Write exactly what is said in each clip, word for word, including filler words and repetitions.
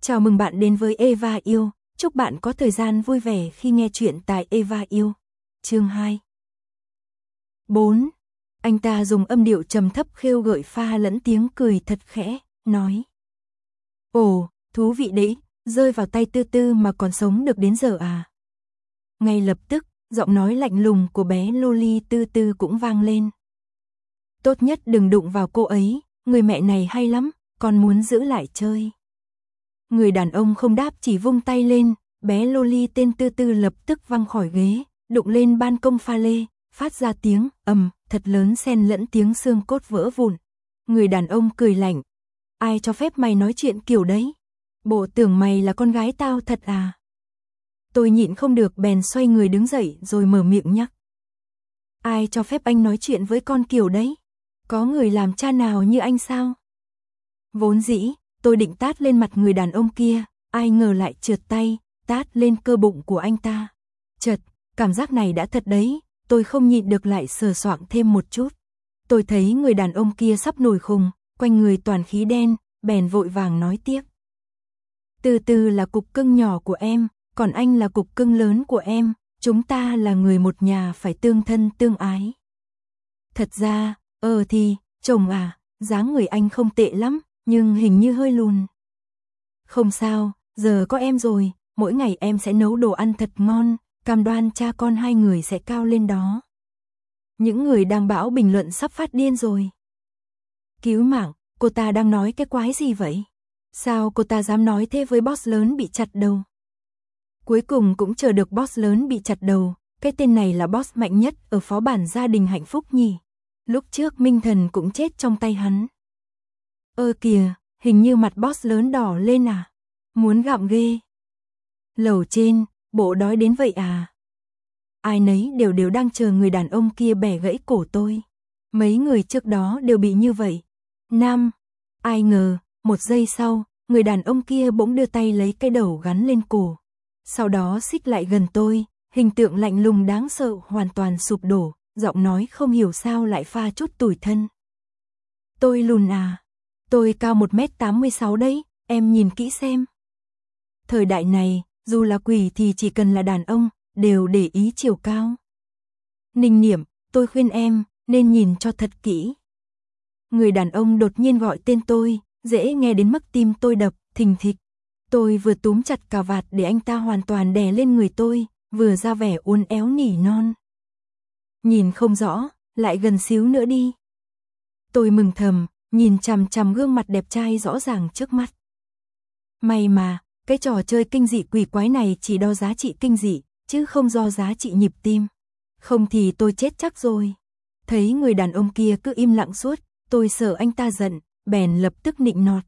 Chào mừng bạn đến với Eva Yêu, chúc bạn có thời gian vui vẻ khi nghe chuyện tại Eva Yêu. Chương hai. bốn. Anh ta dùng âm điệu trầm thấp khêu gợi pha lẫn tiếng cười thật khẽ, nói. Ồ, thú vị đấy, rơi vào tay Tư Tư mà còn sống được đến giờ à. Ngay lập tức, giọng nói lạnh lùng của bé Loli Tư Tư cũng vang lên. Tốt nhất đừng đụng vào cô ấy, người mẹ này hay lắm, con muốn giữ lại chơi. Người đàn ông không đáp chỉ vung tay lên, bé Loli tên Tư Tư lập tức văng khỏi ghế, đụng lên ban công pha lê, phát ra tiếng ầm thật lớn xen lẫn tiếng xương cốt vỡ vụn. Người đàn ông cười lạnh. Ai cho phép mày nói chuyện kiểu đấy? Bộ tưởng mày là con gái tao thật à? Tôi nhịn không được bèn xoay người đứng dậy rồi mở miệng nhắc. Ai cho phép anh nói chuyện với con kiểu đấy? Có người làm cha nào như anh sao? Vốn dĩ, tôi định tát lên mặt người đàn ông kia, ai ngờ lại trượt tay, tát lên cơ bụng của anh ta. Chật, cảm giác này đã thật đấy, tôi không nhịn được lại sờ soạng thêm một chút. Tôi thấy người đàn ông kia sắp nổi khùng, quanh người toàn khí đen, bèn vội vàng nói tiếp. Từ từ là cục cưng nhỏ của em, còn anh là cục cưng lớn của em, chúng ta là người một nhà phải tương thân tương ái. Thật ra, ờ thì, chồng à, dáng người anh không tệ lắm, nhưng hình như hơi lùn. Không sao, giờ có em rồi, mỗi ngày em sẽ nấu đồ ăn thật ngon, cam đoan cha con hai người sẽ cao lên đó. Những người đang bão bình luận sắp phát điên rồi. Cứu mạng, cô ta đang nói cái quái gì vậy? Sao cô ta dám nói thế với boss lớn bị chặt đầu? Cuối cùng cũng chờ được boss lớn bị chặt đầu, cái tên này là boss mạnh nhất ở phó bản gia đình hạnh phúc nhỉ? Lúc trước Minh Thần cũng chết trong tay hắn. Ơ kìa, hình như mặt boss lớn đỏ lên à? Muốn gặm ghê. Lầu trên, bộ đói đến vậy à? Ai nấy đều đều đang chờ người đàn ông kia bẻ gãy cổ tôi. Mấy người trước đó đều bị như vậy. Nam, ai ngờ, một giây sau, người đàn ông kia bỗng đưa tay lấy cái đầu gắn lên cổ. Sau đó xích lại gần tôi, hình tượng lạnh lùng đáng sợ hoàn toàn sụp đổ, giọng nói không hiểu sao lại pha chút tủi thân. Tôi lùn à? Tôi cao một mét tám mươi sáu đấy, em nhìn kỹ xem. Thời đại này, dù là quỷ thì chỉ cần là đàn ông, đều để ý chiều cao. Ninh Niệm, tôi khuyên em, nên nhìn cho thật kỹ. Người đàn ông đột nhiên gọi tên tôi, dễ nghe đến mức tim tôi đập, thình thịch. Tôi vừa túm chặt cà vạt để anh ta hoàn toàn đè lên người tôi, vừa ra vẻ uốn éo nỉ non. Nhìn không rõ, lại gần xíu nữa đi. Tôi mừng thầm, nhìn chằm chằm gương mặt đẹp trai rõ ràng trước mắt. May mà, cái trò chơi kinh dị quỷ quái này chỉ đo giá trị kinh dị, chứ không do giá trị nhịp tim. Không thì tôi chết chắc rồi. Thấy người đàn ông kia cứ im lặng suốt, tôi sợ anh ta giận, bèn lập tức nịnh nọt.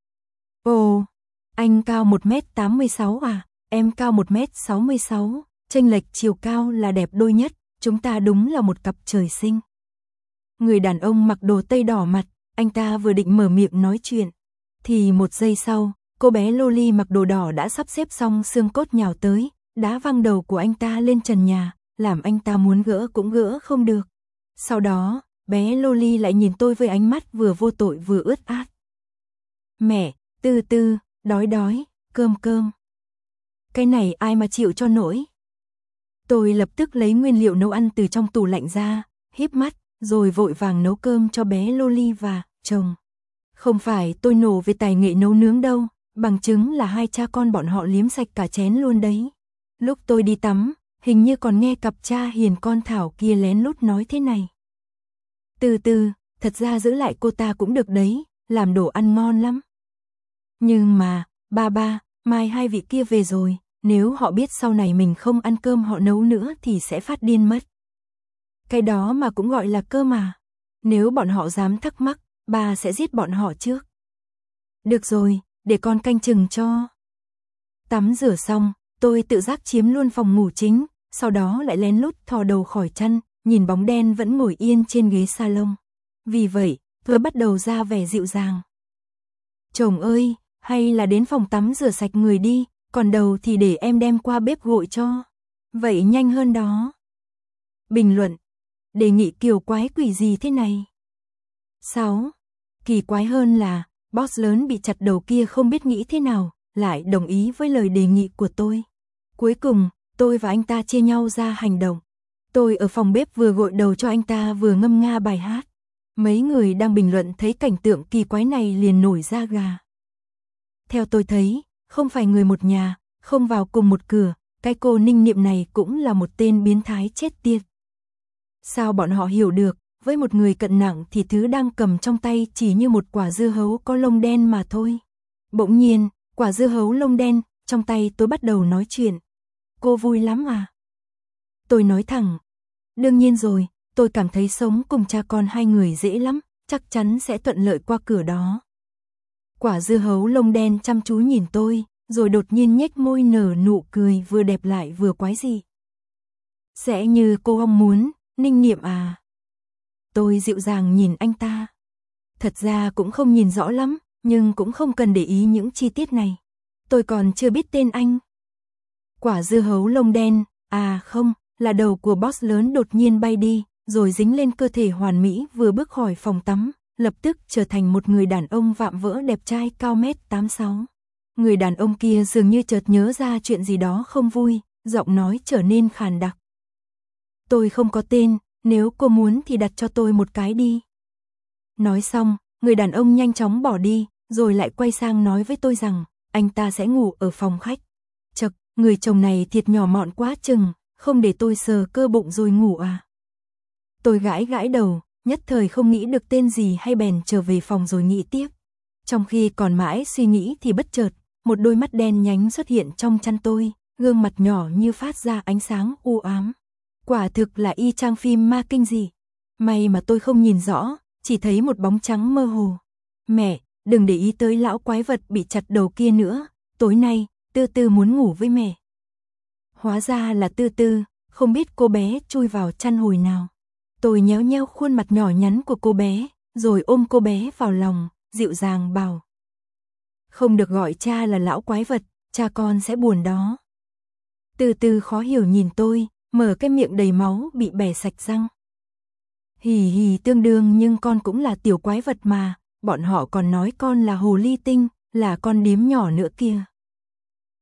Ồ, anh cao một mét tám mươi sáu à, em cao một mét sáu mươi sáu, chênh lệch chiều cao là đẹp đôi nhất, chúng ta đúng là một cặp trời sinh. Người đàn ông mặc đồ tây đỏ mặt, anh ta vừa định mở miệng nói chuyện, thì một giây sau, cô bé Loli mặc đồ đỏ đã sắp xếp xong xương cốt nhào tới, đá văng đầu của anh ta lên trần nhà, làm anh ta muốn gỡ cũng gỡ không được. Sau đó, bé Loli lại nhìn tôi với ánh mắt vừa vô tội vừa ướt át. Mẹ, Tư Tư, đói đói, cơm cơm. Cái này ai mà chịu cho nổi. Tôi lập tức lấy nguyên liệu nấu ăn từ trong tủ lạnh ra, híp mắt, rồi vội vàng nấu cơm cho bé Loli và chồng. Không phải tôi nổ về tài nghệ nấu nướng đâu, bằng chứng là hai cha con bọn họ liếm sạch cả chén luôn đấy. Lúc tôi đi tắm, hình như còn nghe cặp cha hiền con Thảo kia lén lút nói thế này. Từ từ, thật ra giữ lại cô ta cũng được đấy, làm đồ ăn ngon lắm. Nhưng mà, ba ba, mai hai vị kia về rồi, nếu họ biết sau này mình không ăn cơm họ nấu nữa thì sẽ phát điên mất. Cái đó mà cũng gọi là cơm à? Nếu bọn họ dám thắc mắc, ba sẽ giết bọn họ trước. Được rồi, để con canh chừng cho. Tắm rửa xong, tôi tự giác chiếm luôn phòng ngủ chính, sau đó lại lén lút thò đầu khỏi chăn, nhìn bóng đen vẫn ngồi yên trên ghế salon. Vì vậy, tôi bắt đầu ra vẻ dịu dàng. Chồng ơi, hay là đến phòng tắm rửa sạch người đi, còn đầu thì để em đem qua bếp gội cho. Vậy nhanh hơn đó. Bình luận. Đề nghị kiểu quái quỷ gì thế này? sáu. Kỳ quái hơn là, boss lớn bị chặt đầu kia không biết nghĩ thế nào, lại đồng ý với lời đề nghị của tôi. Cuối cùng, tôi và anh ta chia nhau ra hành động. Tôi ở phòng bếp vừa gội đầu cho anh ta vừa ngâm nga bài hát. Mấy người đang bình luận thấy cảnh tượng kỳ quái này liền nổi da gà. Theo tôi thấy, không phải người một nhà, không vào cùng một cửa, cái cô Ninh Niệm này cũng là một tên biến thái chết tiệt. Sao bọn họ hiểu được, với một người cận nặng thì thứ đang cầm trong tay chỉ như một quả dưa hấu có lông đen mà thôi. Bỗng nhiên, quả dưa hấu lông đen, trong tay tôi bắt đầu nói chuyện. Cô vui lắm à? Tôi nói thẳng. Đương nhiên rồi, tôi cảm thấy sống cùng cha con hai người dễ lắm, chắc chắn sẽ thuận lợi qua cửa đó. Quả dưa hấu lông đen chăm chú nhìn tôi, rồi đột nhiên nhếch môi nở nụ cười vừa đẹp lại vừa quái dị. Sẽ như cô mong muốn, Ninh Niệm à? Tôi dịu dàng nhìn anh ta. Thật ra cũng không nhìn rõ lắm, nhưng cũng không cần để ý những chi tiết này. Tôi còn chưa biết tên anh. Quả dưa hấu lông đen, à không, là đầu của boss lớn đột nhiên bay đi, rồi dính lên cơ thể hoàn mỹ vừa bước khỏi phòng tắm, lập tức trở thành một người đàn ông vạm vỡ đẹp trai cao mét tám sáu. Người đàn ông kia dường như chợt nhớ ra chuyện gì đó không vui, giọng nói trở nên khàn đặc. Tôi không có tên, nếu cô muốn thì đặt cho tôi một cái đi. Nói xong, người đàn ông nhanh chóng bỏ đi, rồi lại quay sang nói với tôi rằng, anh ta sẽ ngủ ở phòng khách. Chậc, người chồng này thiệt nhỏ mọn quá chừng, không để tôi sờ cơ bụng rồi ngủ à? Tôi gãi gãi đầu, nhất thời không nghĩ được tên gì hay bèn trở về phòng rồi nghĩ tiếp. Trong khi còn mãi suy nghĩ thì bất chợt, một đôi mắt đen nhánh xuất hiện trong chăn tôi, gương mặt nhỏ như phát ra ánh sáng u ám. Quả thực là y chang phim ma kinh dị. May mà tôi không nhìn rõ, chỉ thấy một bóng trắng mơ hồ. Mẹ, đừng để ý tới lão quái vật bị chặt đầu kia nữa, tối nay, Tư Tư muốn ngủ với mẹ. Hóa ra là Tư Tư, không biết cô bé chui vào chăn hồi nào. Tôi nhéo nhéo khuôn mặt nhỏ nhắn của cô bé, rồi ôm cô bé vào lòng, dịu dàng bảo. Không được gọi cha là lão quái vật, cha con sẽ buồn đó. Tư Tư khó hiểu nhìn tôi, mở cái miệng đầy máu bị bẻ sạch răng. Hì hì tương đương nhưng con cũng là tiểu quái vật mà, bọn họ còn nói con là hồ ly tinh, là con điếm nhỏ nữa kia.